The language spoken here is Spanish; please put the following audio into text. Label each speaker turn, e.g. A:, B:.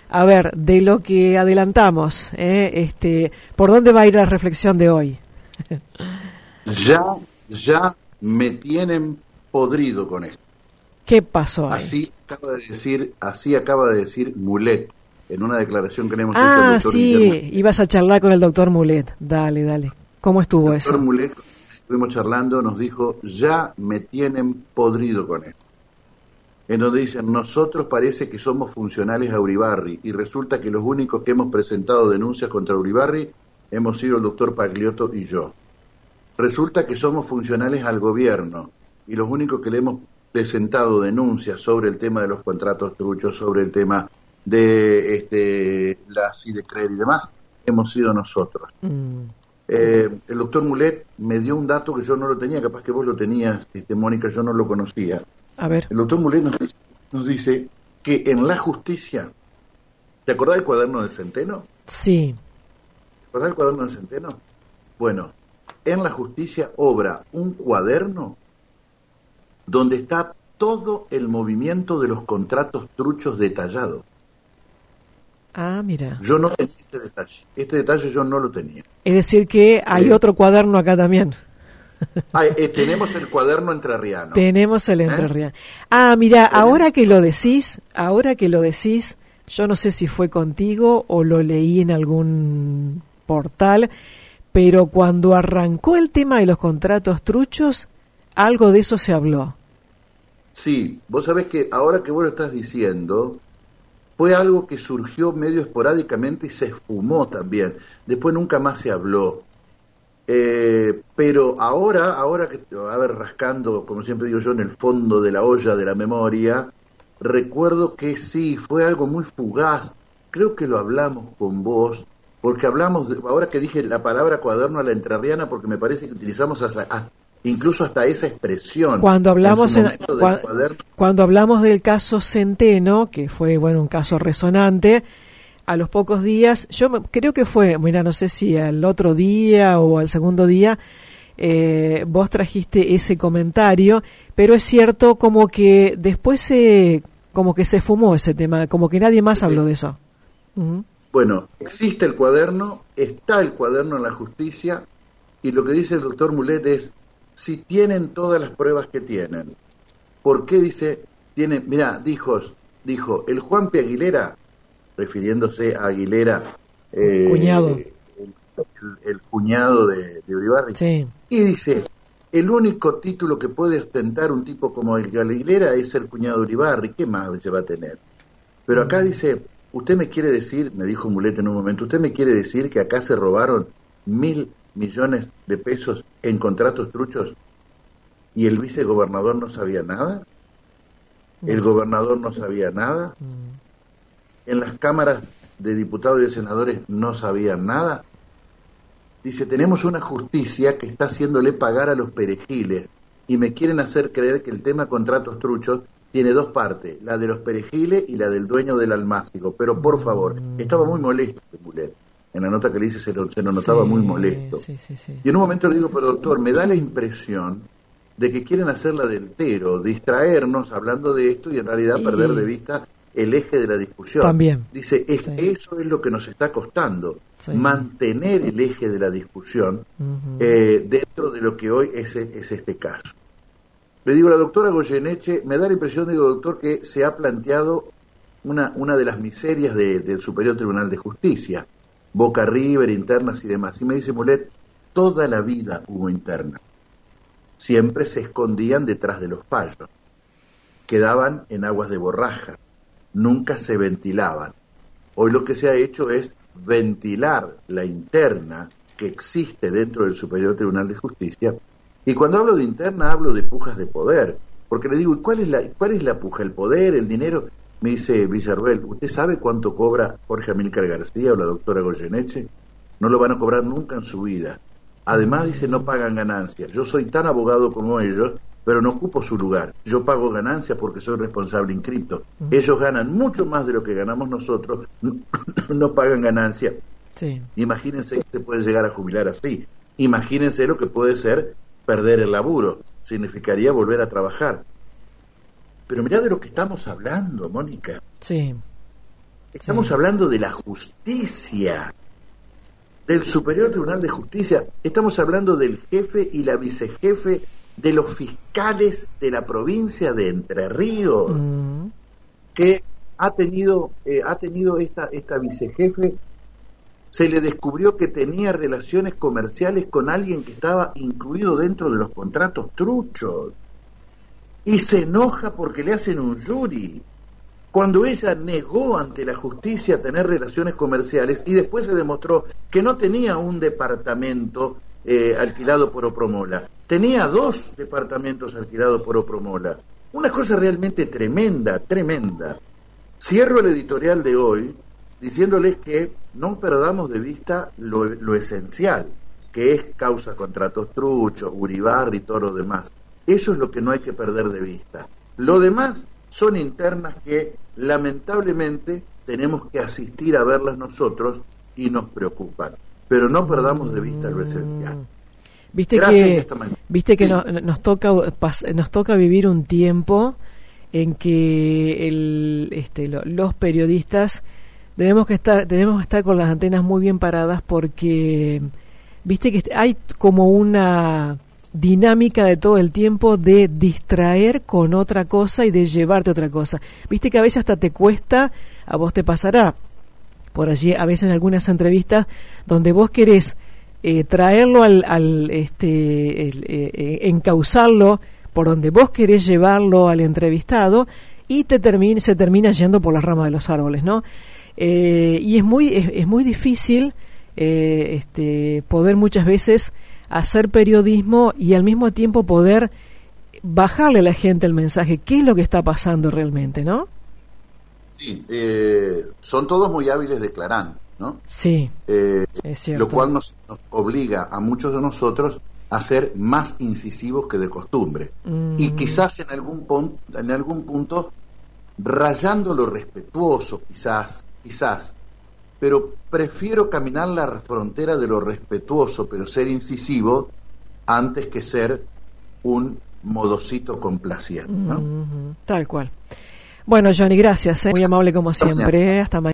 A: A ver, de lo que adelantamos, ¿por dónde va a ir la reflexión de hoy?
B: Ya me tienen podrido con esto.
A: ¿Qué pasó ahí?
B: Así acaba de decir Mulet en una declaración que le hemos hecho al doctor
A: sí,
B: Guillermo.
A: ibas a charlar con el doctor Mulet. Dale. ¿Cómo estuvo eso?
B: El doctor Mulet, estuvimos charlando, nos dijo, ya me tienen podrido con esto. En donde dicen, nosotros parece que somos funcionales a Uribarri, y resulta que los únicos que hemos presentado denuncias contra Uribarri hemos sido el doctor Pagliotto y yo. Resulta que somos funcionales al gobierno, y los únicos que le hemos presentado denuncias sobre el tema de los contratos truchos, sobre el tema de la Sidecred y demás, hemos sido nosotros. El doctor Mulet me dio un dato que yo no lo tenía, capaz que vos lo tenías, Mónica, yo no lo conocía.
A: A ver.
B: El doctor Mulet nos dice que en la justicia, ¿te acordás del cuaderno del Centeno?
A: Sí.
B: ¿Te acordás del cuaderno del Centeno? Bueno, en la justicia obra un cuaderno donde está todo el movimiento de los contratos truchos detallado.
A: Ah, mira.
B: Yo no tenía este detalle yo no lo tenía.
A: Es decir que hay otro cuaderno acá también.
B: Tenemos el cuaderno entrerriano.
A: Tenemos el entrerriano. Ah, mira, ahora que lo decís, yo no sé si fue contigo o lo leí en algún portal, pero cuando arrancó el tema de los contratos truchos, algo de eso se habló.
B: Sí, vos sabés que ahora que vos lo estás diciendo, fue algo que surgió medio esporádicamente y se esfumó también. Después nunca más se habló. Pero ahora que, a ver, rascando, como siempre digo yo, en el fondo de la olla de la memoria, recuerdo que sí, fue algo muy fugaz. Creo que lo hablamos con vos, porque ahora que dije la palabra cuaderno a la entrerriana, porque me parece que utilizamos incluso hasta esa expresión.
A: Cuando hablamos cuando hablamos del caso Centeno, que fue un caso resonante, a los pocos días, creo que fue, mira, no sé si al otro día o al segundo día, vos trajiste ese comentario, pero es cierto como que después como que se fumó ese tema, como que nadie más habló de eso. Uh-huh.
B: Bueno, existe el cuaderno, está el cuaderno en la justicia, y lo que dice el doctor Mulet es, si tienen todas las pruebas que tienen, ¿por qué mirá, dijo el Juanpi Aguilera, refiriéndose a Aguilera,
A: cuñado.
B: El cuñado de Uribarri,
A: sí.
B: Y dice, el único título que puede ostentar un tipo como el Aguilera es el cuñado de Uribarri, ¿qué más se va a tener? Pero acá dice, usted me quiere decir, me dijo Mulet en un momento, usted me quiere decir que acá se robaron 1.000 millones de pesos en contratos truchos y el vicegobernador no sabía nada, el gobernador no sabía nada, en las cámaras de diputados y de senadores no sabían nada. Dice, tenemos una justicia que está haciéndole pagar a los perejiles y me quieren hacer creer que el tema contratos truchos tiene dos partes, la de los perejiles y la del dueño del almácigo, pero por favor, estaba muy molesto Mulet. En la nota que le hice se lo notaba muy molesto.
A: Sí.
B: Y en un momento le digo, pero doctor, me da la impresión de que quieren hacerla del tero, distraernos hablando de esto y en realidad perder de vista el eje de la discusión.
A: También.
B: Dice, eso es lo que nos está costando, mantener el eje de la discusión dentro de lo que hoy es este caso. Le digo, la doctora Goyeneche, me da la impresión, digo, doctor, que se ha planteado una de las miserias del Superior Tribunal de Justicia, Boca River, internas y demás. Y me dice Mulet, toda la vida hubo interna. Siempre se escondían detrás de los payos. Quedaban en aguas de borraja. Nunca se ventilaban. Hoy lo que se ha hecho es ventilar la interna que existe dentro del Superior Tribunal de Justicia. Y cuando hablo de interna hablo de pujas de poder. Porque le digo, ¿cuál es la puja? ¿El poder? ¿El dinero? Me dice Villarruel, ¿usted sabe cuánto cobra Jorge Amílcar García o la doctora Goyeneche? No lo van a cobrar nunca en su vida. Además, dice, no pagan ganancias. Yo soy tan abogado como ellos, pero no ocupo su lugar. Yo pago ganancias porque soy responsable inscripto. Ellos ganan mucho más de lo que ganamos nosotros, no pagan ganancias.
A: Sí.
B: Imagínense que se puede llegar a jubilar así. Imagínense lo que puede ser perder el laburo. Significaría volver a trabajar. Pero mirá de lo que estamos hablando, Mónica.
A: Sí.
B: Estamos hablando de la justicia, del Superior Tribunal de Justicia. Estamos hablando del jefe y la vicejefe de los fiscales de la provincia de Entre Ríos, que ha tenido esta vicejefe. Se le descubrió que tenía relaciones comerciales con alguien que estaba incluido dentro de los contratos truchos. Y se enoja porque le hacen un jury, cuando ella negó ante la justicia tener relaciones comerciales y después se demostró que no tenía un departamento alquilado por Opromola, tenía 2 departamentos alquilados por Opromola. Una cosa realmente tremenda, tremenda. Cierro el editorial de hoy diciéndoles que no perdamos de vista lo esencial, que es causa contratos truchos, Uribarri y todo lo demás. Eso es lo que no hay que perder de vista. Lo demás son internas que lamentablemente tenemos que asistir a verlas nosotros y nos preocupan. Pero no perdamos de vista lo esencial.
A: Viste que sí. Nos toca vivir un tiempo en que los periodistas tenemos que estar con las antenas muy bien paradas, porque viste que hay como una dinámica de todo el tiempo de distraer con otra cosa y de llevarte a otra cosa. Viste que a veces hasta te cuesta, a vos te pasará por allí a veces en algunas entrevistas donde vos querés traerlo encauzarlo por donde vos querés llevarlo al entrevistado, y se termina yendo por las ramas de los árboles, ¿no? Y es muy difícil poder muchas veces hacer periodismo y al mismo tiempo poder bajarle a la gente el mensaje, qué es lo que está pasando realmente, ¿no?
B: Sí, son todos muy hábiles declarando, ¿no?
A: Sí, es cierto.
B: Lo cual nos obliga a muchos de nosotros a ser más incisivos que de costumbre. Y quizás en algún punto rayando lo respetuoso, quizás, pero prefiero caminar la frontera de lo respetuoso, pero ser incisivo, antes que ser un modosito complaciente, ¿no?
A: Tal cual. Bueno, Johnny, gracias, muy amable como siempre. Hasta mañana.